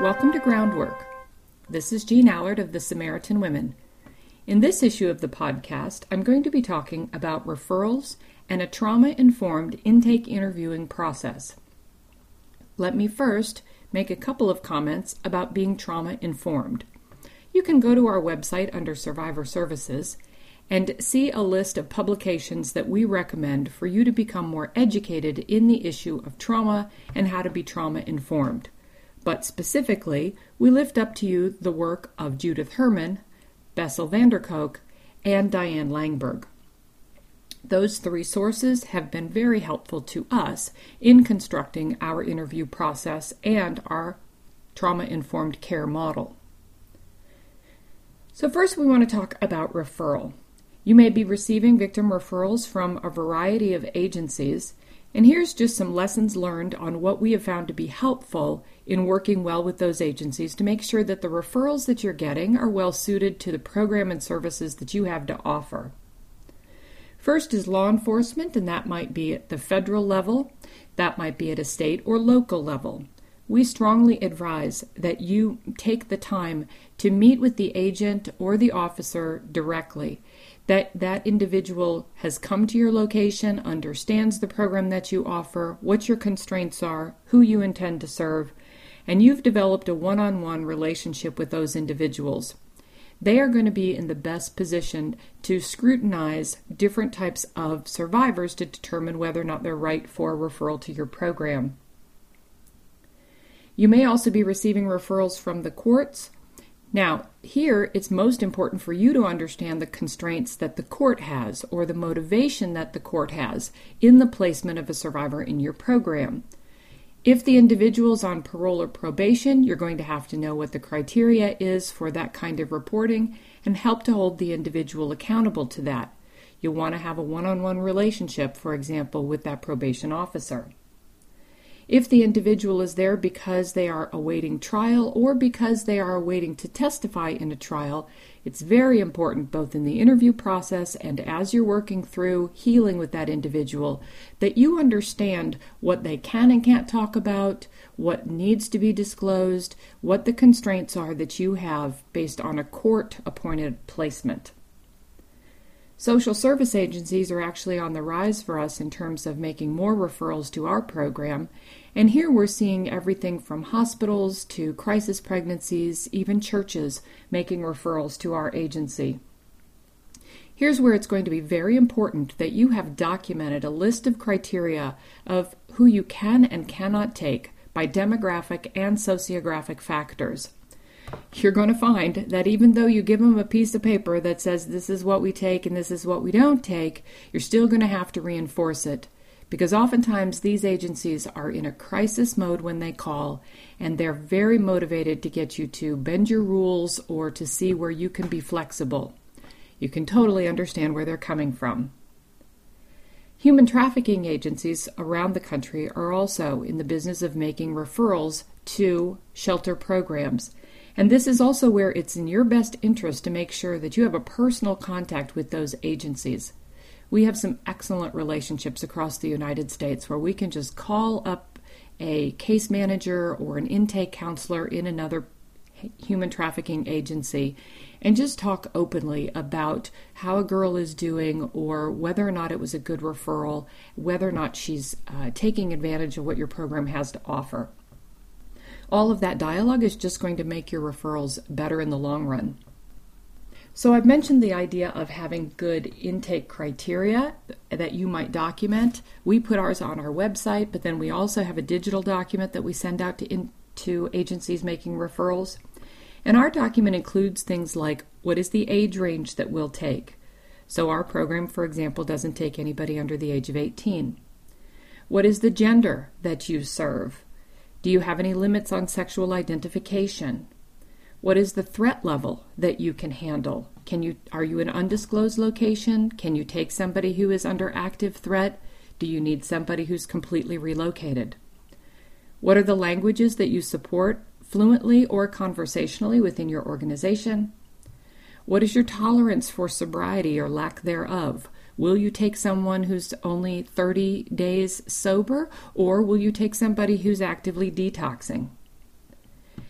Welcome to Groundwork. This is Jean Allard of the Samaritan Women. In this issue of the podcast, I'm going to be talking about referrals and a trauma-informed intake interviewing process. Let me first make a couple of comments about being trauma-informed. You can go to our website under Survivor Services and see a list of publications that we recommend for you to become more educated in the issue of trauma and how to be trauma-informed. But specifically, we lift up to you the work of Judith Herman, Bessel van der Kolk, and Diane Langberg. Those three sources have been very helpful to us in constructing our interview process and our trauma-informed care model. So first we want to talk about referral. You may be receiving victim referrals from a variety of agencies, and here's just some lessons learned on what we have found to be helpful in working well with those agencies to make sure that the referrals that you're getting are well suited to the program and services that you have to offer. First is law enforcement, and that might be at the federal level, that might be at a state or local level. We strongly advise that you take the time to meet with the agent or the officer directly, that individual has come to your location, understands the program that you offer, what your constraints are, who you intend to serve, and you've developed a one-on-one relationship with those individuals. They are going to be in the best position to scrutinize different types of survivors to determine whether or not they're right for a referral to your program. You may also be receiving referrals from the courts. Now, here it's most important for you to understand the constraints that the court has or the motivation that the court has in the placement of a survivor in your program. If the individual is on parole or probation, you're going to have to know what the criteria is for that kind of reporting and help to hold the individual accountable to that. You'll want to have a one-on-one relationship, for example, with that probation officer. If the individual is there because they are awaiting trial or because they are awaiting to testify in a trial, it's very important both in the interview process and as you're working through healing with that individual that you understand what they can and can't talk about, what needs to be disclosed, what the constraints are that you have based on a court-appointed placement. Social service agencies are actually on the rise for us in terms of making more referrals to our program, and here we're seeing everything from hospitals to crisis pregnancies, even churches making referrals to our agency. Here's where it's going to be very important that you have documented a list of criteria of who you can and cannot take by demographic and sociographic factors. You're going to find that even though you give them a piece of paper that says this is what we take and this is what we don't take, you're still going to have to reinforce it. Because oftentimes these agencies are in a crisis mode when they call, and they're very motivated to get you to bend your rules or to see where you can be flexible. You can totally understand where they're coming from. Human trafficking agencies around the country are also in the business of making referrals to shelter programs. And this is also where it's in your best interest to make sure that you have a personal contact with those agencies. We have some excellent relationships across the United States where we can just call up a case manager or an intake counselor in another human trafficking agency and just talk openly about how a girl is doing or whether or not it was a good referral, whether or not she's taking advantage of what your program has to offer. All of that dialogue is just going to make your referrals better in the long run. So I've mentioned the idea of having good intake criteria that you might document. We put ours on our website, but then we also have a digital document that we send out to agencies making referrals. And our document includes things like what is the age range that we'll take. So our program, for example, doesn't take anybody under the age of 18. What is the gender that you serve? Do you have any limits on sexual identification? What is the threat level that you can handle? Are you in an undisclosed location? Can you take somebody who is under active threat? Do you need somebody who's completely relocated? What are the languages that you support fluently or conversationally within your organization? What is your tolerance for sobriety or lack thereof? Will you take someone who's only 30 days sober, or will you take somebody who's actively detoxing?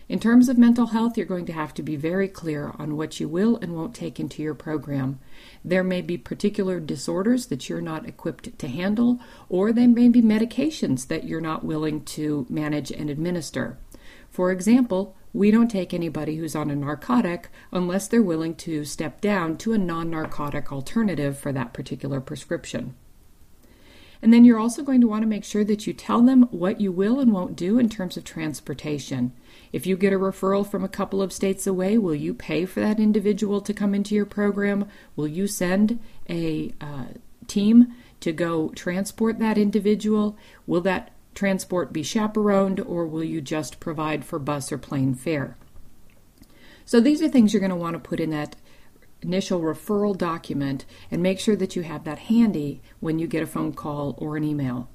In terms of mental health, you're going to have to be very clear on what you will and won't take into your program. There may be particular disorders that you're not equipped to handle, or there may be medications that you're not willing to manage and administer. For example, we don't take anybody who's on a narcotic unless they're willing to step down to a non-narcotic alternative for that particular prescription. And then you're also going to want to make sure that you tell them what you will and won't do in terms of transportation. If you get a referral from a couple of states away, will you pay for that individual to come into your program? Will you send a team to go transport that individual? Will that transport be chaperoned, or will you just provide for bus or plane fare? So these are things you're going to want to put in that initial referral document and make sure that you have that handy when you get a phone call or an email.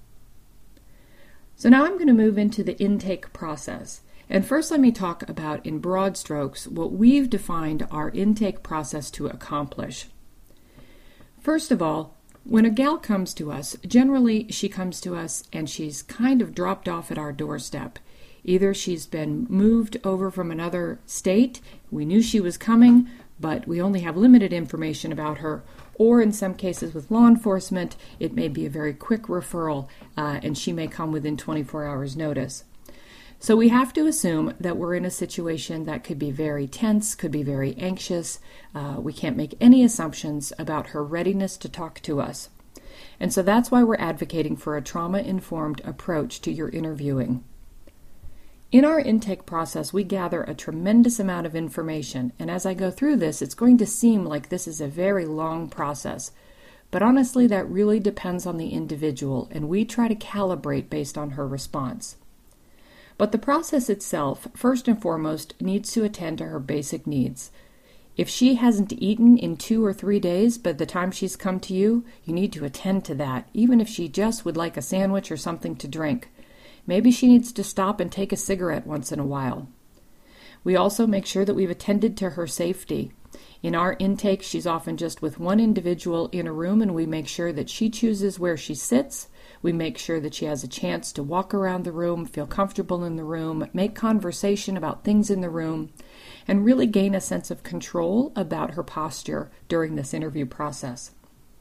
So now I'm going to move into the intake process. And first let me talk about, in broad strokes, what we've defined our intake process to accomplish. First of all, when a gal comes to us, generally she comes to us and she's kind of dropped off at our doorstep. Either she's been moved over from another state, we knew she was coming, but we only have limited information about her, or in some cases with law enforcement, it may be a very quick referral, and she may come within 24 hours notice. So we have to assume that we're in a situation that could be very tense, could be very anxious. We can't make any assumptions about her readiness to talk to us. And so that's why we're advocating for a trauma-informed approach to your interviewing. In our intake process, we gather a tremendous amount of information, and as I go through this, it's going to seem like this is a very long process. But honestly, that really depends on the individual, and we try to calibrate based on her response. But the process itself, first and foremost, needs to attend to her basic needs. If she hasn't eaten in 2 or 3 days by the time she's come to you, you need to attend to that, even if she just would like a sandwich or something to drink. Maybe she needs to stop and take a cigarette once in a while. We also make sure that we've attended to her safety. In our intake, she's often just with one individual in a room, and we make sure that she chooses where she sits. We make sure that she has a chance to walk around the room, feel comfortable in the room, make conversation about things in the room, and really gain a sense of control about her posture during this interview process.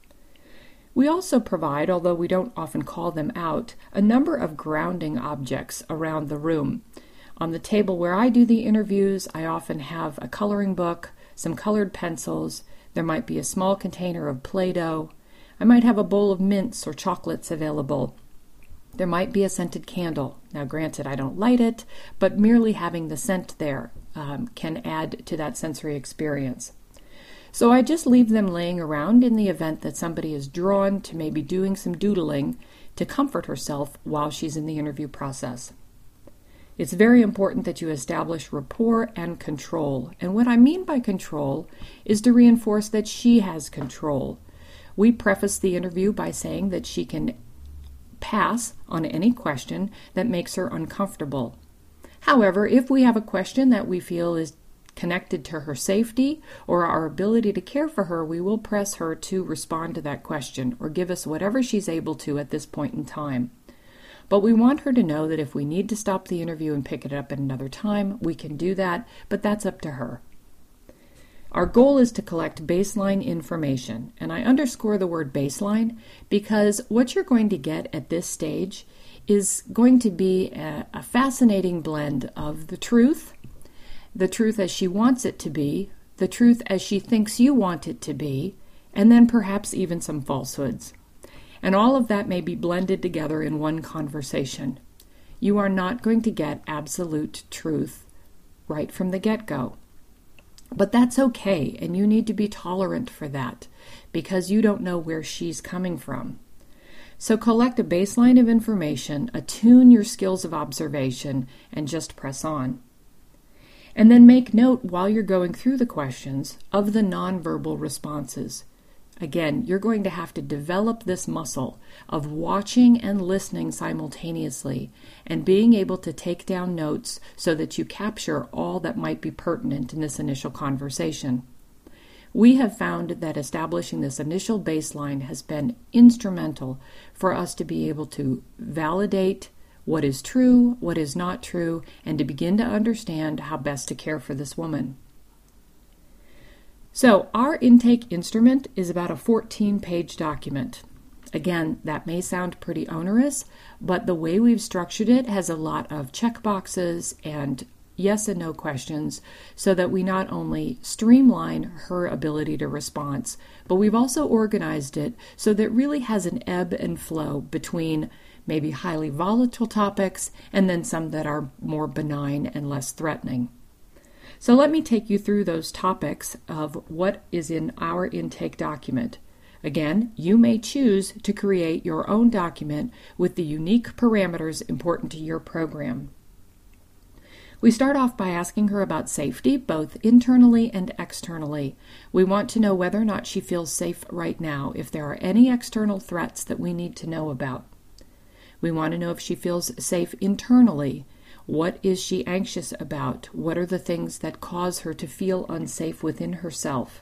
We also provide, although we don't often call them out, a number of grounding objects around the room. On the table where I do the interviews, I often have a coloring book, some colored pencils. There might be a small container of Play-Doh. I might have a bowl of mints or chocolates available. There might be a scented candle. Now, granted, I don't light it, but merely having the scent there can add to that sensory experience. So I just leave them laying around in the event that somebody is drawn to maybe doing some doodling to comfort herself while she's in the interview process. It's very important that you establish rapport and control. And what I mean by control is to reinforce that she has control. We preface the interview by saying that she can pass on any question that makes her uncomfortable. However, if we have a question that we feel is connected to her safety or our ability to care for her, we will press her to respond to that question or give us whatever she's able to at this point in time. But we want her to know that if we need to stop the interview and pick it up at another time, we can do that, but that's up to her. Our goal is to collect baseline information, and I underscore the word baseline because what you're going to get at this stage is going to be a fascinating blend of the truth as she wants it to be, the truth as she thinks you want it to be, and then perhaps even some falsehoods. And all of that may be blended together in one conversation. You are not going to get absolute truth right from the get-go. But that's okay, and you need to be tolerant for that because you don't know where she's coming from. So collect a baseline of information, attune your skills of observation, and just press on. And then make note while you're going through the questions of the nonverbal responses. Again, you're going to have to develop this muscle of watching and listening simultaneously and being able to take down notes so that you capture all that might be pertinent in this initial conversation. We have found that establishing this initial baseline has been instrumental for us to be able to validate what is true, what is not true, and to begin to understand how best to care for this woman. So our intake instrument is about a 14-page document. Again, that may sound pretty onerous, but the way we've structured it has a lot of checkboxes and yes and no questions so that we not only streamline her ability to response, but we've also organized it so that it really has an ebb and flow between maybe highly volatile topics and then some that are more benign and less threatening. So let me take you through those topics of what is in our intake document. Again, you may choose to create your own document with the unique parameters important to your program. We start off by asking her about safety, both internally and externally. We want to know whether or not she feels safe right now, if there are any external threats that we need to know about. We want to know if she feels safe internally. What is she anxious about? What are the things that cause her to feel unsafe within herself?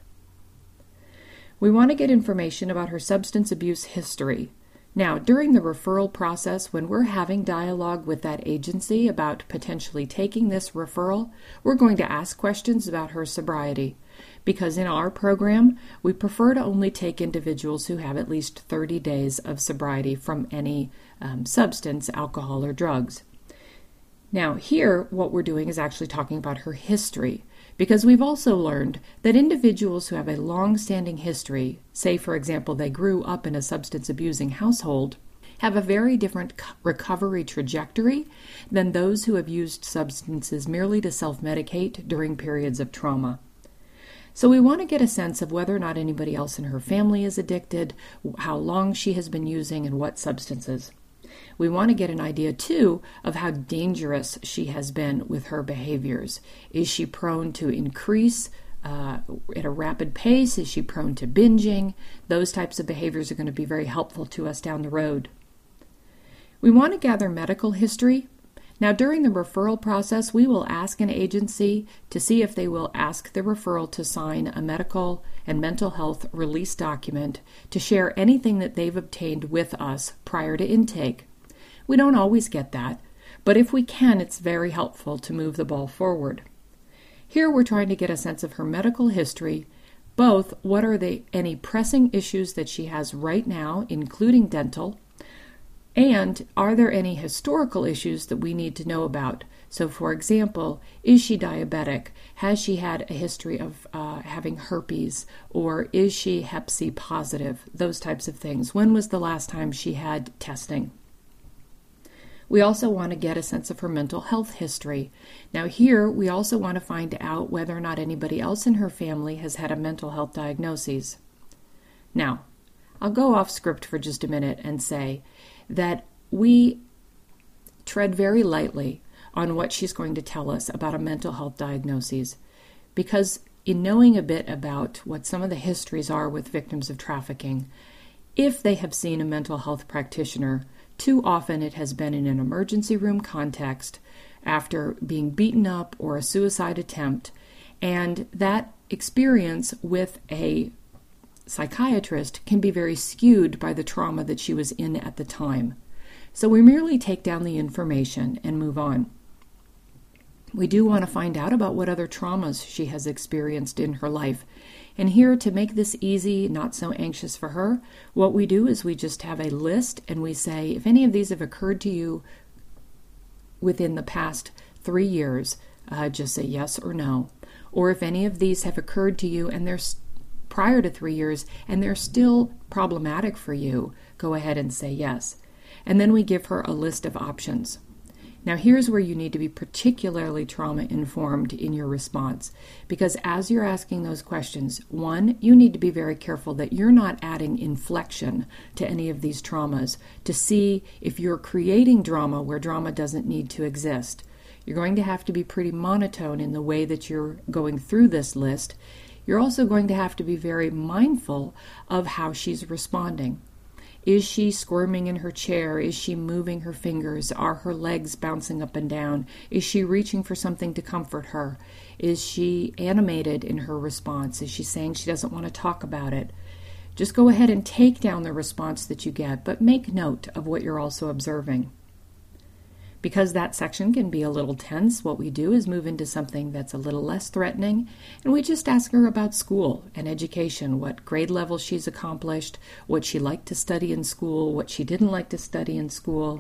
We want to get information about her substance abuse history. Now, during the referral process, when we're having dialogue with that agency about potentially taking this referral, we're going to ask questions about her sobriety. Because in our program, we prefer to only take individuals who have at least 30 days of sobriety from any substance, alcohol, or drugs. Now, here, what we're doing is actually talking about her history, because we've also learned that individuals who have a long-standing history, say, for example, they grew up in a substance-abusing household, have a very different recovery trajectory than those who have used substances merely to self-medicate during periods of trauma. So we want to get a sense of whether or not anybody else in her family is addicted, how long she has been using, and what substances. We want to get an idea, too, of how dangerous she has been with her behaviors. Is she prone to increase at a rapid pace? Is she prone to binging? Those types of behaviors are going to be very helpful to us down the road. We want to gather medical history. Now, during the referral process, we will ask an agency to see if they will ask the referral to sign a medical and mental health release document to share anything that they've obtained with us prior to intake. We don't always get that, but if we can, it's very helpful to move the ball forward. Here we're trying to get a sense of her medical history, both what are any pressing issues that she has right now, including dental, and are there any historical issues that we need to know about? So, for example, is she diabetic? Has she had a history of having herpes? Or is she Hep C positive? Those types of things. When was the last time she had testing? We also want to get a sense of her mental health history. Now here, we also want to find out whether or not anybody else in her family has had a mental health diagnosis. Now, I'll go off script for just a minute and say that we tread very lightly on what she's going to tell us about a mental health diagnosis, because in knowing a bit about what some of the histories are with victims of trafficking, if they have seen a mental health practitioner, too often it has been in an emergency room context after being beaten up or a suicide attempt, and that experience with a psychiatrist can be very skewed by the trauma that she was in at the time. So we merely take down the information and move on. We do want to find out about what other traumas she has experienced in her life. And here, to make this easy, not so anxious for her, what we do is we just have a list and we say, if any of these have occurred to you within the past 3 years, just say yes or no. Or if any of these have occurred to you and they're prior to 3 years and they're still problematic for you, go ahead and say yes. And then we give her a list of options. Now here's where you need to be particularly trauma-informed in your response, because as you're asking those questions, one, you need to be very careful that you're not adding inflection to any of these traumas to see if you're creating drama where drama doesn't need to exist. You're going to have to be pretty monotone in the way that you're going through this list. You're also going to have to be very mindful of how she's responding. Is she squirming in her chair? Is she moving her fingers? Are her legs bouncing up and down? Is she reaching for something to comfort her? Is she animated in her response? Is she saying she doesn't want to talk about it? Just go ahead and take down the response that you get, but make note of what you're also observing. Because that section can be a little tense, what we do is move into something that's a little less threatening, and we just ask her about school and education, what grade level she's accomplished, what she liked to study in school, what she didn't like to study in school.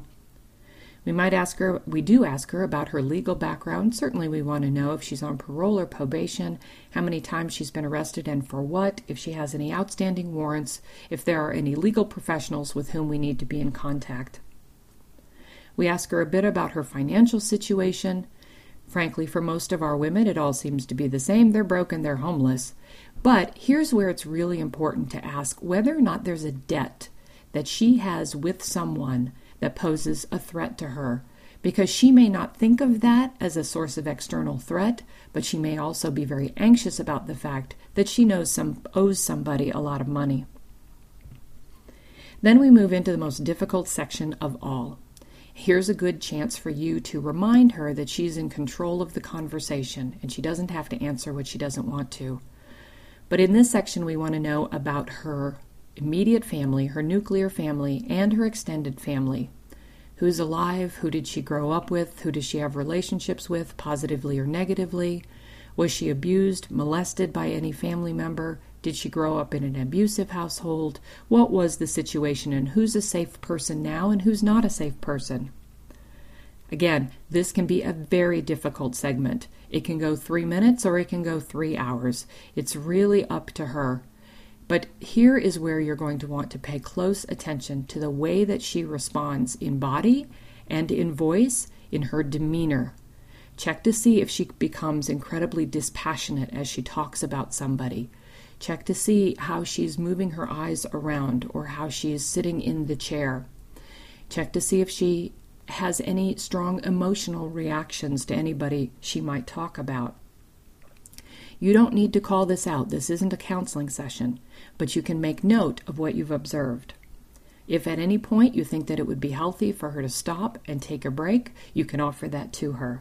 We do ask her about her legal background. Certainly we want to know if she's on parole or probation, how many times she's been arrested and for what, if she has any outstanding warrants, if there are any legal professionals with whom we need to be in contact. We ask her a bit about her financial situation. Frankly, for most of our women, it all seems to be the same. They're broke and they're homeless. But here's where it's really important to ask whether or not there's a debt that she has with someone that poses a threat to her, because she may not think of that as a source of external threat, but she may also be very anxious about the fact that she owes somebody a lot of money. Then we move into the most difficult section of all. Here's a good chance for you to remind her that she's in control of the conversation and she doesn't have to answer what she doesn't want to. But in this section, we want to know about her immediate family, her nuclear family, and her extended family. Who's alive? Who did she grow up with? Who does she have relationships with, positively or negatively? Was she abused, molested by any family member? Did she grow up in an abusive household? What was the situation, and who's a safe person now and who's not a safe person? Again, this can be a very difficult segment. It can go 3 minutes or it can go 3 hours. It's really up to her. But here is where you're going to want to pay close attention to the way that she responds in body and in voice, in her demeanor. Check to see if she becomes incredibly dispassionate as she talks about somebody. Check to see how she's moving her eyes around or how she's sitting in the chair. Check to see if she has any strong emotional reactions to anybody she might talk about. You don't need to call this out. This isn't a counseling session, but you can make note of what you've observed. If at any point you think that it would be healthy for her to stop and take a break, you can offer that to her.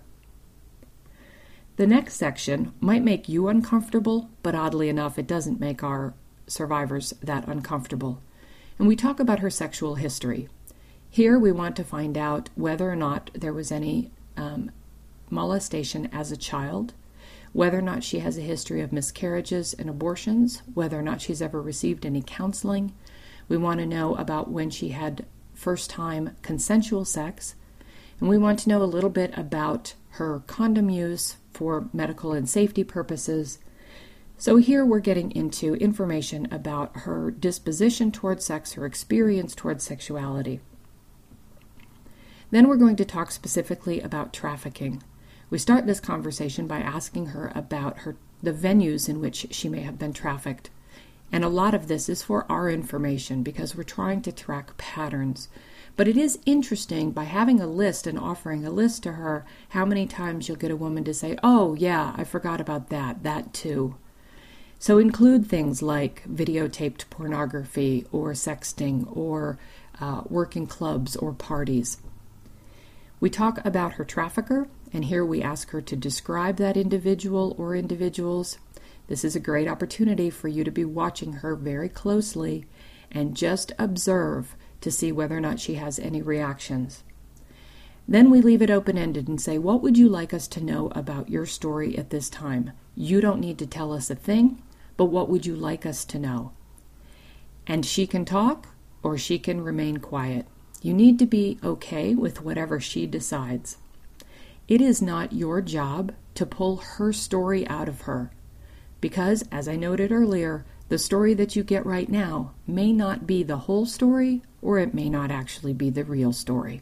The next section might make you uncomfortable, but oddly enough, it doesn't make our survivors that uncomfortable. And we talk about her sexual history. Here we want to find out whether or not there was any molestation as a child, whether or not she has a history of miscarriages and abortions, whether or not she's ever received any counseling. We want to know about when she had first-time consensual sex, and we want to know a little bit about her condom use for medical and safety purposes. So here we're getting into information about her disposition towards sex, her experience towards sexuality. Then we're going to talk specifically about trafficking. We start this conversation by asking her about the venues in which she may have been trafficked. And a lot of this is for our information because we're trying to track patterns. But it is interesting by having a list and offering a list to her how many times you'll get a woman to say, "Oh, yeah, I forgot about that too." So include things like videotaped pornography or sexting or working clubs or parties. We talk about her trafficker, and here we ask her to describe that individual or individuals. This is a great opportunity for you to be watching her very closely and just observe to see whether or not she has any reactions. Then we leave it open-ended and say, what would you like us to know about your story at this time? You don't need to tell us a thing, but what would you like us to know? And she can talk or she can remain quiet. You need to be okay with whatever she decides. It is not your job to pull her story out of her because, as I noted earlier, the story that you get right now may not be the whole story or it may not actually be the real story.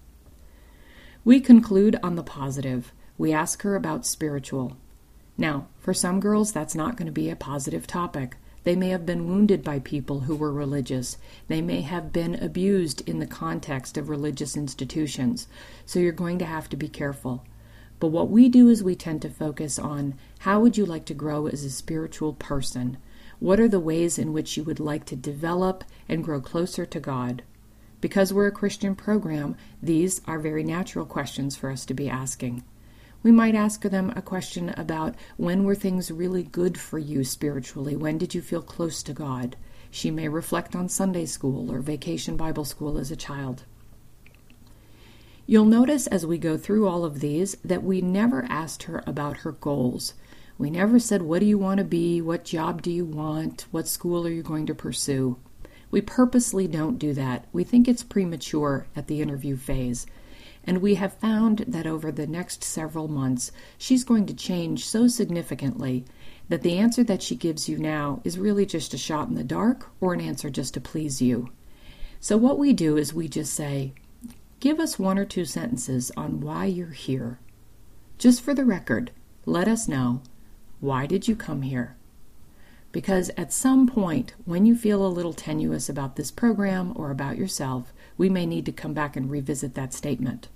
We conclude on the positive. We ask her about spiritual. Now, for some girls, that's not going to be a positive topic. They may have been wounded by people who were religious. They may have been abused in the context of religious institutions. So you're going to have to be careful. But what we do is we tend to focus on how would you like to grow as a spiritual person? What are the ways in which you would like to develop and grow closer to God? Because we're a Christian program, these are very natural questions for us to be asking. We might ask them a question about when were things really good for you spiritually? When did you feel close to God? She may reflect on Sunday school or vacation Bible school as a child. You'll notice as we go through all of these that we never asked her about her goals. We never said, what do you want to be? What job do you want? What school are you going to pursue? We purposely don't do that. We think it's premature at the interview phase. And we have found that over the next several months, she's going to change so significantly that the answer that she gives you now is really just a shot in the dark or an answer just to please you. So what we do is we just say, give us 1 or 2 sentences on why you're here. Just for the record, let us know, why did you come here? Because at some point, when you feel a little tenuous about this program or about yourself, we may need to come back and revisit that statement.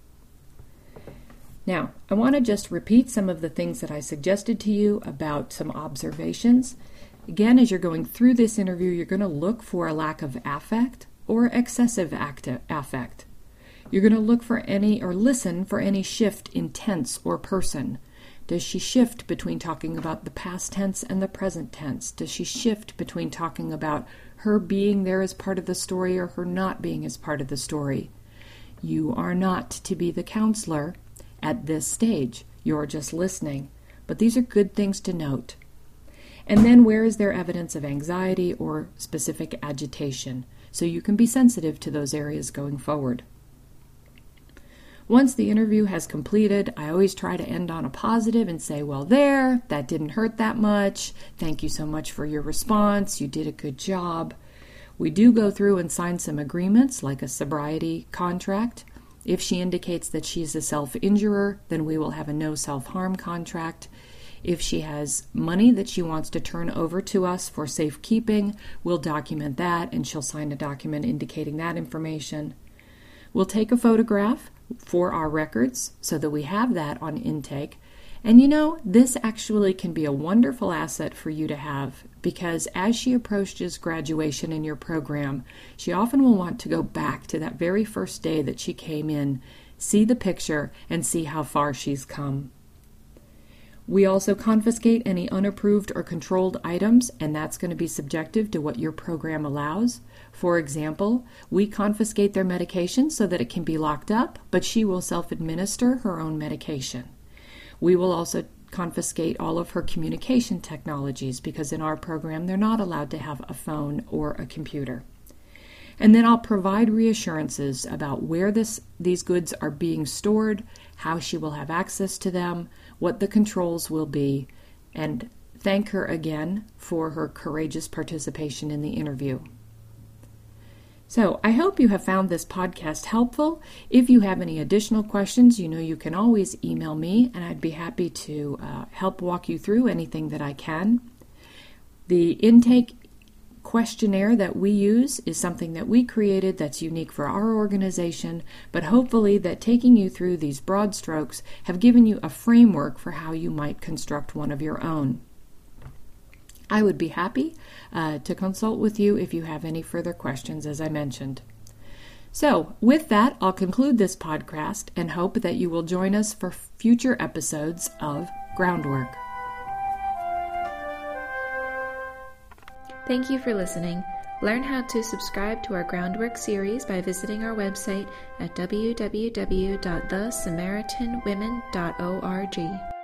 Now, I want to just repeat some of the things that I suggested to you about some observations. Again, as you're going through this interview, you're going to look for a lack of affect or excessive affect. You're going to look for any or listen for any shift in tense or person. Does she shift between talking about the past tense and the present tense? Does she shift between talking about her being there as part of the story or her not being as part of the story? You are not to be the counselor at this stage. You're just listening. But these are good things to note. And then where is there evidence of anxiety or specific agitation? So you can be sensitive to those areas going forward. Once the interview has completed, I always try to end on a positive and say, well, that didn't hurt that much. Thank you so much for your response. You did a good job. We do go through and sign some agreements, like a sobriety contract. If she indicates that she's a self-injurer, then we will have a no self-harm contract. If she has money that she wants to turn over to us for safekeeping, we'll document that, and she'll sign a document indicating that information. We'll take a photograph for our records so that we have that on intake. And this actually can be a wonderful asset for you to have, because as she approaches graduation in your program, she often will want to go back to that very first day that she came in, see the picture, and see how far she's come. We also confiscate any unapproved or controlled items, and that's going to be subjective to what your program allows. For example, we confiscate their medication so that it can be locked up, but she will self-administer her own medication. We will also confiscate all of her communication technologies, because in our program they're not allowed to have a phone or a computer. And then I'll provide reassurances about where these goods are being stored, how she will have access to them, what the controls will be, and thank her again for her courageous participation in the interview. So I hope you have found this podcast helpful. If you have any additional questions, you can always email me, and I'd be happy to help walk you through anything that I can. The intake questionnaire that we use is something that we created that's unique for our organization, but hopefully that taking you through these broad strokes have given you a framework for how you might construct one of your own. I would be happy to consult with you if you have any further questions, as I mentioned. So, with that, I'll conclude this podcast and hope that you will join us for future episodes of Groundwork. Thank you for listening. Learn how to subscribe to our Groundwork series by visiting our website at www.thesamaritanwomen.org.